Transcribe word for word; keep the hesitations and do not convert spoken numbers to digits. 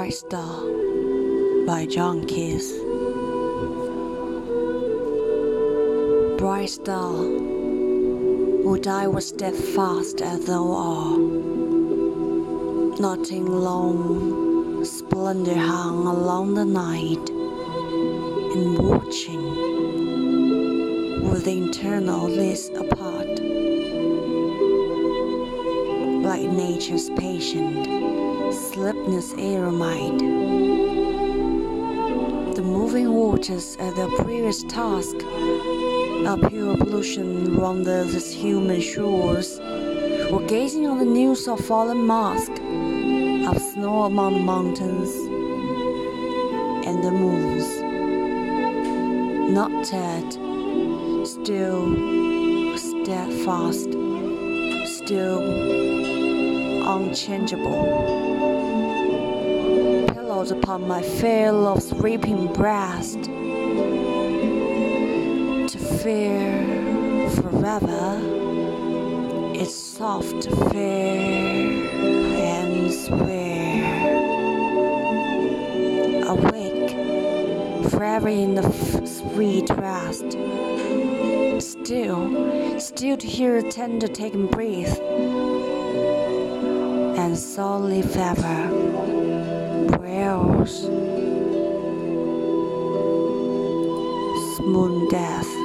Bright Star by John Keats. Bright star, would I were steadfast as thou art, not in long splendor hung along the night, and watching with the eternal lids apart, like nature's patient, sleepless eremite. The moving waters at their previous task, a pure pollution round these human shores, were gazing on the news of fallen mask of snow among the mountains and the moons, not dead, still steadfast, still unchangeable, pillowed upon my fair love's reaping breast, to fear forever its soft fair and swear, awake forever in the f- sweet rest, still, still to hear a tender taken breath, and solely ever prayers, moon death.